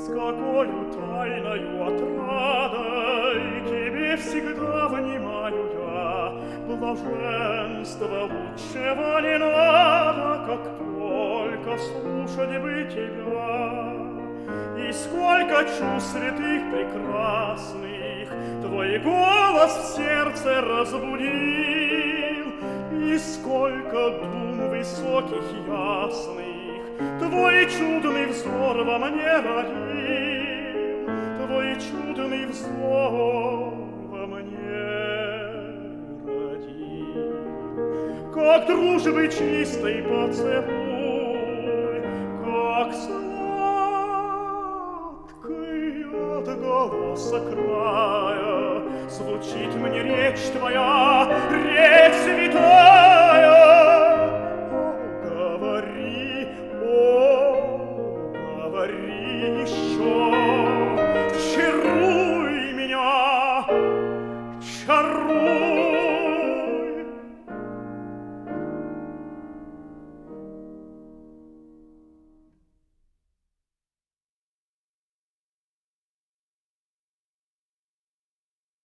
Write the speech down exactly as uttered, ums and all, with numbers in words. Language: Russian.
С какою тайною отрадой тебе всегда внимаю я, блаженства лучшего не надо, как только слушать бы тебя. И сколько чувств святых прекрасных твой голос в сердце разбудил, и сколько дум высоких ясных твой чудный взор во мне родил, твой чудный взор во мне родил. Как дружбы чистой поцелуй, как сладкий от голоса края звучит мне речь твоя, речь святая.